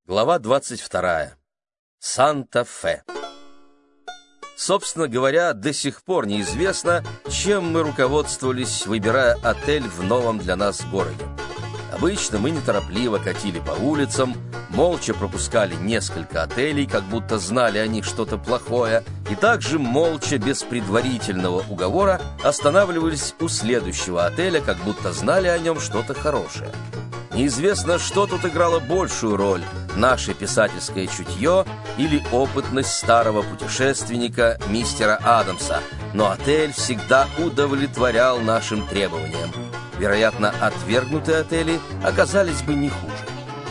Глава 22. Санта-Фе. Собственно говоря, до сих пор неизвестно, чем мы руководствовались, выбирая отель в новом для нас городе. Обычно мы неторопливо катили по улицам, молча пропускали несколько отелей, как будто знали о них что-то плохое, и также молча, без предварительного уговора, останавливались у следующего отеля, как будто знали о нем что-то хорошее. Неизвестно, что тут играло большую роль – наше писательское чутье или опытность старого путешественника мистера Адамса, но отель всегда удовлетворял нашим требованиям. Вероятно, отвергнутые отели оказались бы не хуже.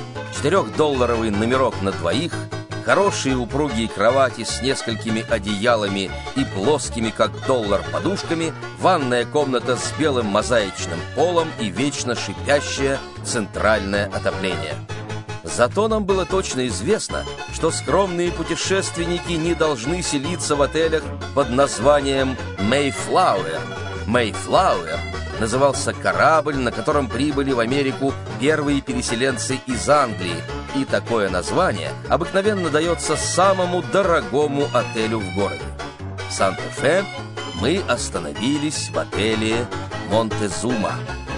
$4 номерок на двоих, хорошие упругие кровати с несколькими одеялами и плоскими, как доллар, подушками, ванная комната с белым мозаичным полом и вечно шипящее центральное отопление. Зато нам было точно известно, что скромные путешественники не должны селиться в отелях под названием «Мэйфлауэр». «Мэйфлауэр» назывался корабль, на котором прибыли в Америку первые переселенцы из Англии, и такое название обыкновенно дается самому дорогому отелю в городе. В Санта-Фе мы остановились в отеле «Монтезума».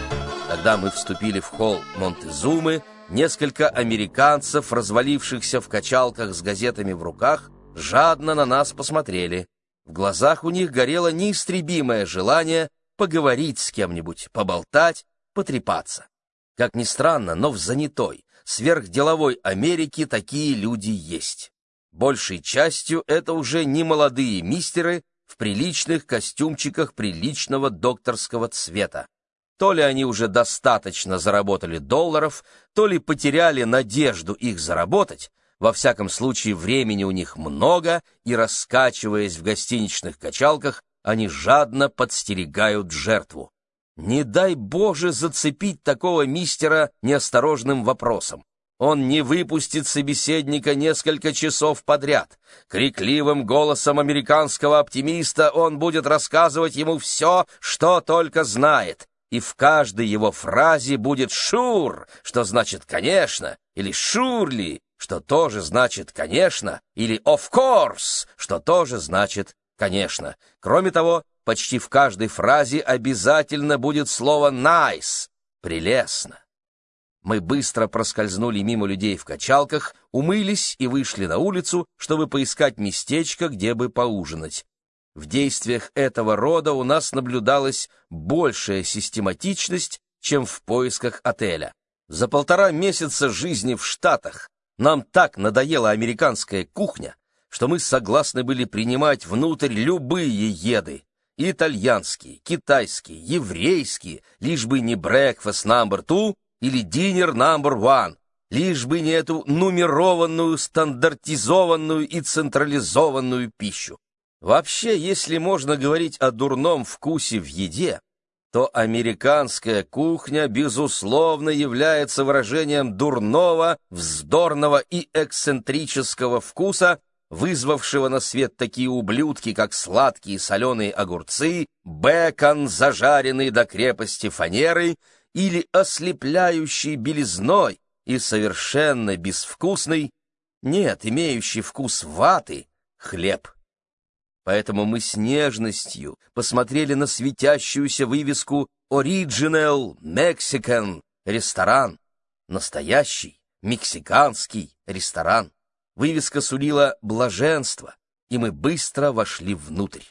Когда мы вступили в холл Монтезумы, несколько американцев, развалившихся в качалках с газетами в руках, жадно на нас посмотрели. В глазах у них горело неистребимое желание поговорить с кем-нибудь, поболтать, потрепаться. Как ни странно, но в занятой, сверхделовой Америке такие люди есть. Большей частью это уже не молодые мистеры в приличных костюмчиках приличного докторского цвета. То ли они уже достаточно заработали долларов, то ли потеряли надежду их заработать. Во всяком случае, времени у них много, и, раскачиваясь в гостиничных качалках, они жадно подстерегают жертву. Не дай Боже зацепить такого мистера неосторожным вопросом. Он не выпустит собеседника несколько часов подряд. Крикливым голосом американского оптимиста он будет рассказывать ему все, что только знает. И в каждой его фразе будет «шур», что значит «конечно», или «шурли», что тоже значит «конечно», или «of course», что тоже значит «конечно». Кроме того, почти в каждой фразе обязательно будет слово «nice», «прелестно». Мы быстро проскользнули мимо людей в качалках, умылись и вышли на улицу, чтобы поискать местечко, где бы поужинать. В действиях этого рода у нас наблюдалась большая систематичность, чем в поисках отеля. За 1,5 месяца жизни в Штатах нам так надоела американская кухня, что мы согласны были принимать внутрь любые еды. Итальянские, китайские, еврейские, лишь бы не breakfast number 2 или dinner number 1, лишь бы не эту нумерованную, стандартизованную и централизованную пищу. Вообще, если можно говорить о дурном вкусе в еде, то американская кухня, безусловно, является выражением дурного, вздорного и эксцентрического вкуса, вызвавшего на свет такие ублюдки, как сладкие соленые огурцы, бекон, зажаренный до крепости фанерой, или ослепляющий белизной и совершенно безвкусный, нет, имеющий вкус ваты, хлеб. Поэтому мы с нежностью посмотрели на светящуюся вывеску «Original Mexican ресторан», настоящий мексиканский ресторан. Вывеска сулила блаженство, и мы быстро вошли внутрь.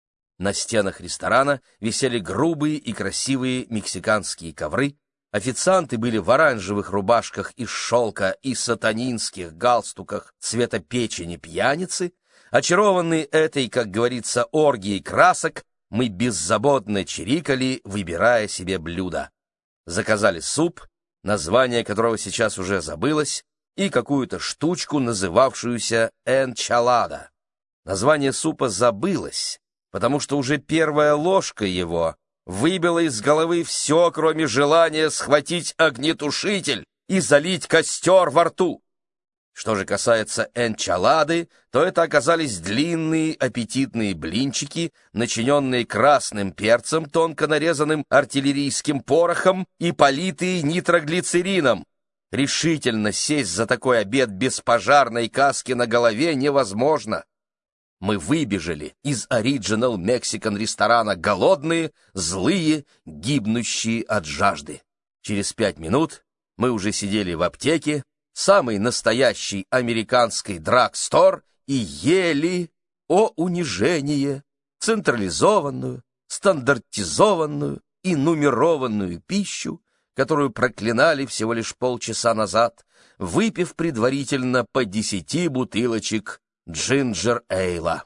На стенах ресторана висели грубые и красивые мексиканские ковры, официанты были в оранжевых рубашках из шелка и сатанинских галстуках цвета печени пьяницы. Очарованные этой, как говорится, оргией красок, мы беззаботно чирикали, выбирая себе блюдо. Заказали суп, название которого сейчас уже забылось, и какую-то штучку, называвшуюся энчилада. Название супа забылось, потому что уже первая ложка его выбила из головы все, кроме желания схватить огнетушитель и залить костер во рту. Что же касается энчилады, то это оказались длинные аппетитные блинчики, начиненные красным перцем, тонко нарезанным артиллерийским порохом и политые нитроглицерином. Решительно сесть за такой обед без пожарной каски на голове невозможно. Мы выбежали из Original Mexican ресторана голодные, злые, гибнущие от жажды. Через 5 минут мы уже сидели в аптеке, самой настоящей американской драгстор, и ели, о унижение, централизованную, стандартизованную и нумерованную пищу, которую проклинали всего лишь полчаса назад, выпив предварительно по 10 бутылочек джинджер-эйла.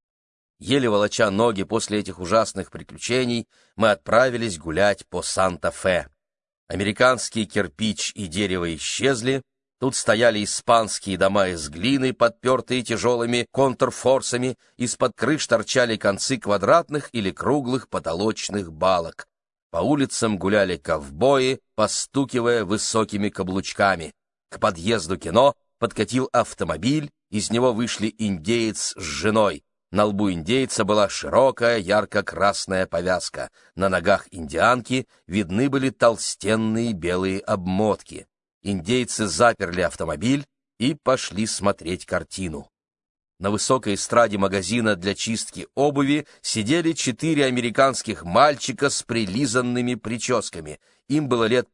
Еле волоча ноги после этих ужасных приключений, мы отправились гулять по Санта-Фе. Американский кирпич и дерево исчезли, тут стояли испанские дома из глины, подпертые тяжелыми контрфорсами, из-под крыш торчали концы квадратных или круглых потолочных балок. По улицам гуляли ковбои, постукивая высокими каблучками. К подъезду кино подкатил автомобиль, из него вышли индеец с женой. На лбу индейца была широкая ярко-красная повязка. На ногах индианки видны были толстенные белые обмотки. Индейцы заперли автомобиль и пошли смотреть картину. На высокой эстраде магазина для чистки обуви сидели 4 американских мальчика с прилизанными прическами. Им было лет по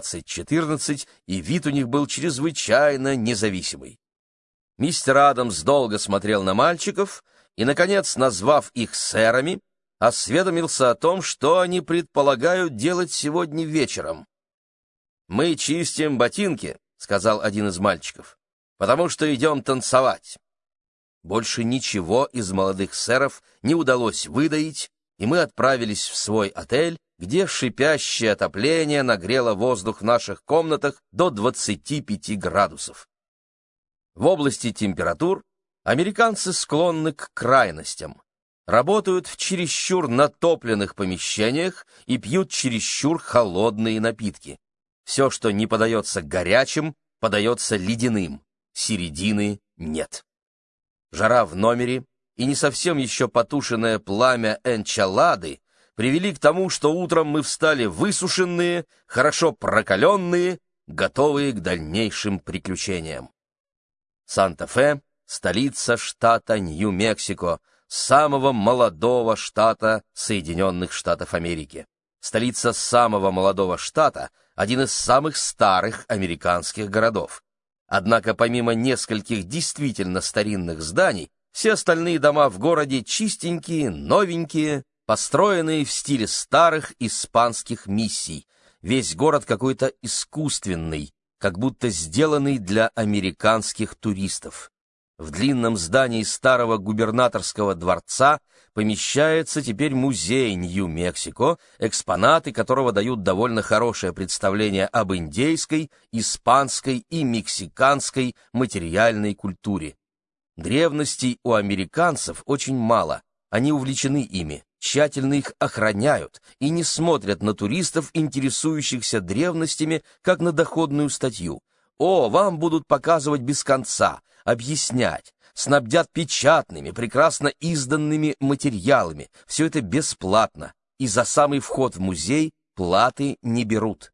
13-14, и вид у них был чрезвычайно независимый. Мистер Адамс долго смотрел на мальчиков и, наконец, назвав их сэрами, осведомился о том, что они предполагают делать сегодня вечером. «Мы чистим ботинки», — сказал один из мальчиков, — «потому что идем танцевать». Больше ничего из молодых сэров не удалось выдаить, и мы отправились в свой отель, где шипящее отопление нагрело воздух в наших комнатах до 25 градусов. В области температур американцы склонны к крайностям. Работают в чересчур натопленных помещениях и пьют чересчур холодные напитки. Все, что не подается горячим, подается ледяным. Середины нет. Жара в номере и не совсем еще потушенное пламя энчилады привели к тому, что утром мы встали высушенные, хорошо прокаленные, готовые к дальнейшим приключениям. Санта-Фе — столица штата Нью-Мексико, самого молодого штата Соединенных Штатов Америки. Столица самого молодого штата — один из самых старых американских городов. Однако помимо нескольких действительно старинных зданий, все остальные дома в городе чистенькие, новенькие, построенные в стиле старых испанских миссий. Весь город какой-то искусственный, как будто сделанный для американских туристов. В длинном здании старого губернаторского дворца помещается теперь музей Нью-Мексико, экспонаты которого дают довольно хорошее представление об индейской, испанской и мексиканской материальной культуре. Древностей у американцев очень мало, они увлечены ими, тщательно их охраняют и не смотрят на туристов, интересующихся древностями, как на доходную статью. О, вам будут показывать без конца, объяснять, снабдят печатными, прекрасно изданными материалами. Все это бесплатно, и за самый вход в музей платы не берут.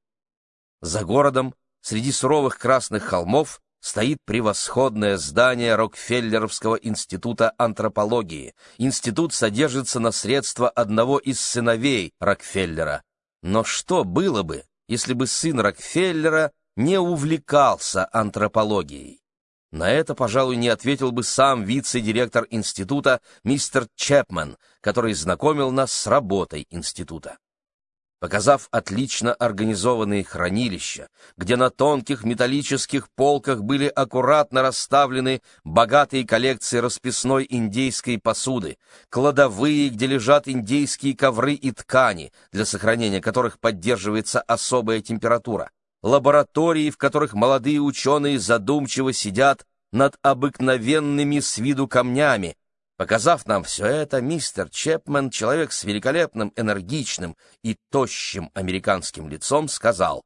За городом, среди суровых красных холмов, стоит превосходное здание Рокфеллеровского института антропологии. Институт содержится на средства одного из сыновей Рокфеллера. Но что было бы, если бы сын Рокфеллера не увлекался антропологией? На это, пожалуй, не ответил бы сам вице-директор института мистер Чепмен, который знакомил нас с работой института. Показав отлично организованные хранилища, где на тонких металлических полках были аккуратно расставлены богатые коллекции расписной индейской посуды, кладовые, где лежат индейские ковры и ткани, для сохранения которых поддерживается особая температура, лаборатории, в которых молодые ученые задумчиво сидят над обыкновенными с виду камнями. Показав нам все это, мистер Чепмен, человек с великолепным, энергичным и тощим американским лицом, сказал: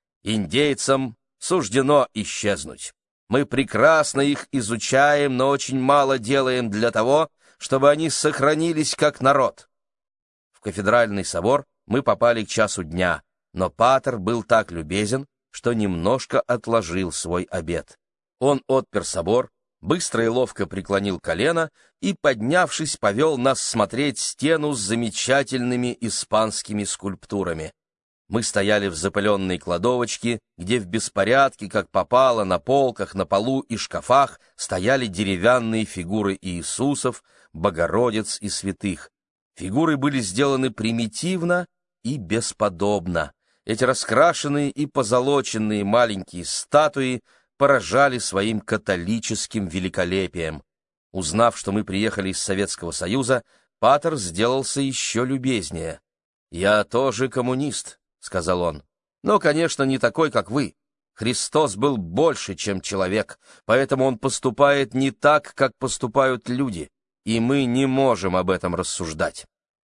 «Индейцам суждено исчезнуть. Мы прекрасно их изучаем, но очень мало делаем для того, чтобы они сохранились как народ». В кафедральный собор мы попали к часу дня, но патер был так любезен, что немножко отложил свой обед. Он отпер собор, быстро и ловко преклонил колено и, поднявшись, повел нас смотреть стену с замечательными испанскими скульптурами. Мы стояли в запыленной кладовочке, где в беспорядке, как попало, на полках, на полу и шкафах стояли деревянные фигуры Иисусов, Богородиц и святых. Фигуры были сделаны примитивно и бесподобно. Эти раскрашенные и позолоченные маленькие статуи поражали своим католическим великолепием. Узнав, что мы приехали из Советского Союза, патер сделался еще любезнее. «Я тоже коммунист», — сказал он, — «но, конечно, не такой, как вы. Христос был больше, чем человек, поэтому он поступает не так, как поступают люди, и мы не можем об этом рассуждать».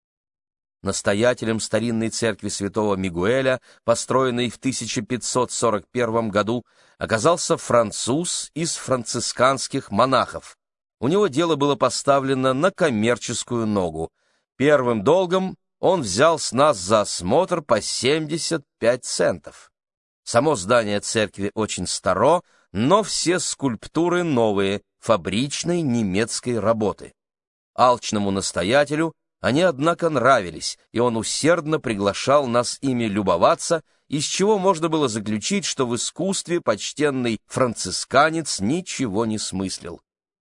Настоятелем старинной церкви святого Мигуэля, построенной в 1541 году, оказался француз из францисканских монахов. У него дело было поставлено на коммерческую ногу. Первым долгом он взял с нас за осмотр по 75 центов. Само здание церкви очень старо, но все скульптуры новые, фабричной немецкой работы. Алчному настоятелю они, однако, нравились, и он усердно приглашал нас ими любоваться, из чего можно было заключить, что в искусстве почтенный францисканец ничего не смыслил.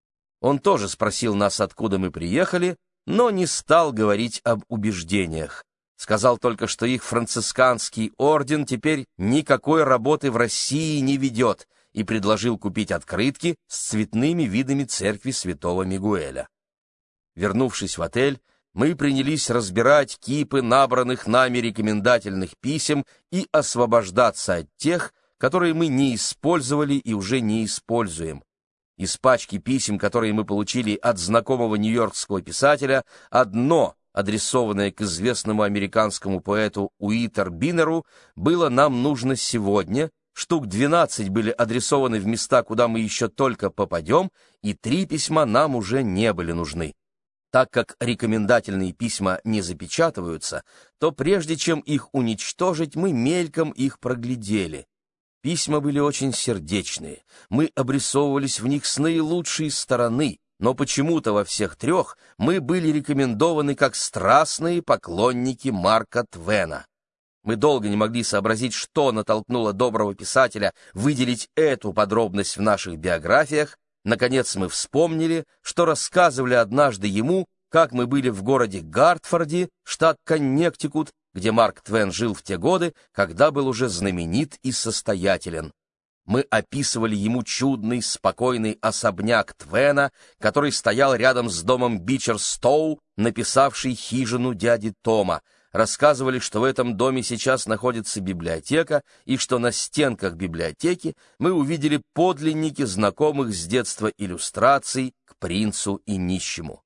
Он тоже спросил нас, откуда мы приехали, но не стал говорить об убеждениях. Сказал только, что их францисканский орден теперь никакой работы в России не ведет, и предложил купить открытки с цветными видами церкви святого Мигуэля. Вернувшись в отель, мы принялись разбирать кипы набранных нами рекомендательных писем и освобождаться от тех, которые мы не использовали и уже не используем. Из пачки писем, которые мы получили от знакомого нью-йоркского писателя, одно, адресованное к известному американскому поэту Уитер Биннеру, было нам нужно сегодня, штук 12 были адресованы в места, куда мы еще только попадем, и 3 письма нам уже не были нужны. Так как рекомендательные письма не запечатываются, то прежде чем их уничтожить, мы мельком их проглядели. Письма были очень сердечные, мы обрисовывались в них с наилучшей стороны, но почему-то во всех 3 мы были рекомендованы как страстные поклонники Марка Твена. Мы долго не могли сообразить, что натолкнуло доброго писателя выделить эту подробность в наших биографиях. Наконец мы вспомнили, что рассказывали однажды ему, как мы были в городе Гартфорде, штат Коннектикут, где Марк Твен жил в те годы, когда был уже знаменит и состоятелен. Мы описывали ему чудный, спокойный особняк Твена, который стоял рядом с домом Бичерстоу, написавший «Хижину дяди Тома». Рассказывали, что в этом доме сейчас находится библиотека, и что на стенках библиотеки мы увидели подлинники знакомых с детства иллюстраций к принцу и нищему.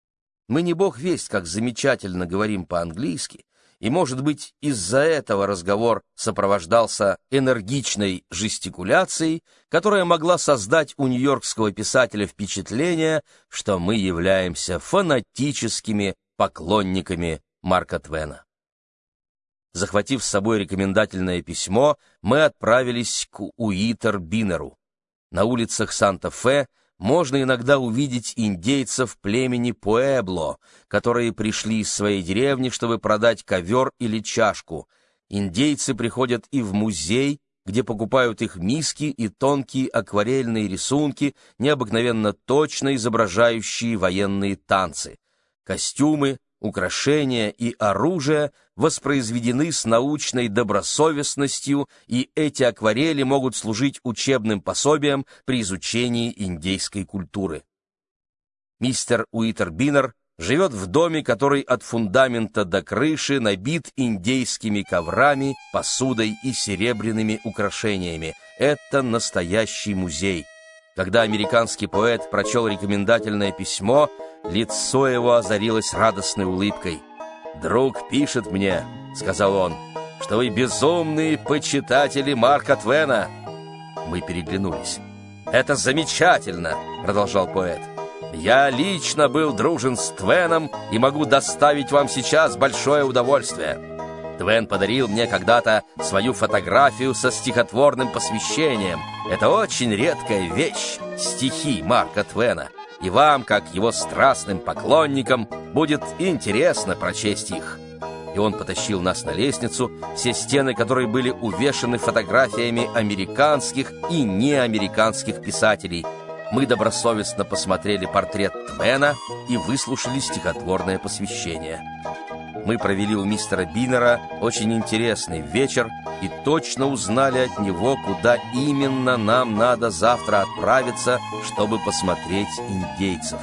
Мы не бог весть, как замечательно говорим по-английски, и, может быть, из-за этого разговор сопровождался энергичной жестикуляцией, которая могла создать у нью-йоркского писателя впечатление, что мы являемся фанатическими поклонниками Марка Твена. Захватив с собой рекомендательное письмо, мы отправились к Уитер Биннеру. На улицах Санта-Фе можно иногда увидеть индейцев племени Пуэбло, которые пришли из своей деревни, чтобы продать ковер или чашку. Индейцы приходят и в музей, где покупают их миски и тонкие акварельные рисунки, необыкновенно точно изображающие военные танцы. Костюмы, украшения и оружие воспроизведены с научной добросовестностью, и эти акварели могут служить учебным пособием при изучении индейской культуры. Мистер Уитер Биннер живет в доме, который от фундамента до крыши набит индейскими коврами, посудой и серебряными украшениями. Это настоящий музей. Когда американский поэт прочел рекомендательное письмо, лицо его озарилось радостной улыбкой. «Друг пишет мне, — сказал он, — что вы безумные почитатели Марка Твена». Мы переглянулись. «Это замечательно, — продолжал поэт. Я лично был дружен с Твеном и могу доставить вам сейчас большое удовольствие. Твен подарил мне когда-то свою фотографию со стихотворным посвящением. Это очень редкая вещь, стихи Марка Твена. И вам, как его страстным поклонникам, будет интересно прочесть их». И он потащил нас на лестницу, все стены которой были увешаны фотографиями американских и неамериканских писателей. Мы добросовестно посмотрели портрет Твена и выслушали стихотворное посвящение. Мы провели у мистера Биннера очень интересный вечер и точно узнали от него, куда именно нам надо завтра отправиться, чтобы посмотреть индейцев.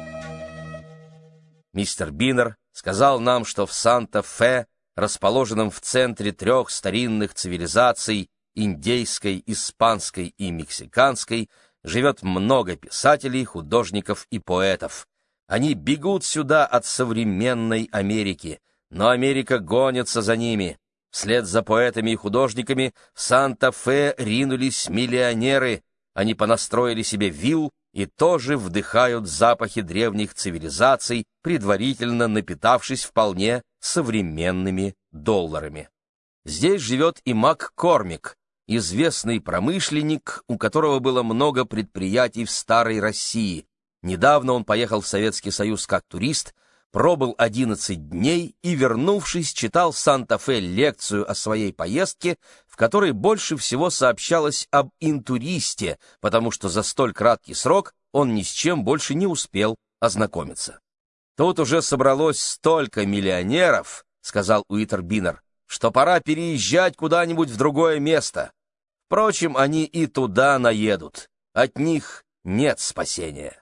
Мистер Биннер сказал нам, что в Санта-Фе, расположенном в центре 3 старинных цивилизаций — индейской, испанской и мексиканской, живет много писателей, художников и поэтов. Они бегут сюда от современной Америки, но Америка гонится за ними. Вслед за поэтами и художниками в Санта-Фе ринулись миллионеры. Они понастроили себе вилл и тоже вдыхают запахи древних цивилизаций, предварительно напитавшись вполне современными долларами. Здесь живет и МакКормик, известный промышленник, у которого было много предприятий в старой России. Недавно он поехал в Советский Союз как турист, пробыл 11 дней и, вернувшись, читал в Санта-Фе лекцию о своей поездке, в которой больше всего сообщалось об интуристе, потому что за столь краткий срок он ни с чем больше не успел ознакомиться. «Тут уже собралось столько миллионеров, — сказал Уитер Биннер, — что пора переезжать куда-нибудь в другое место. Впрочем, они и туда наедут. От них нет спасения».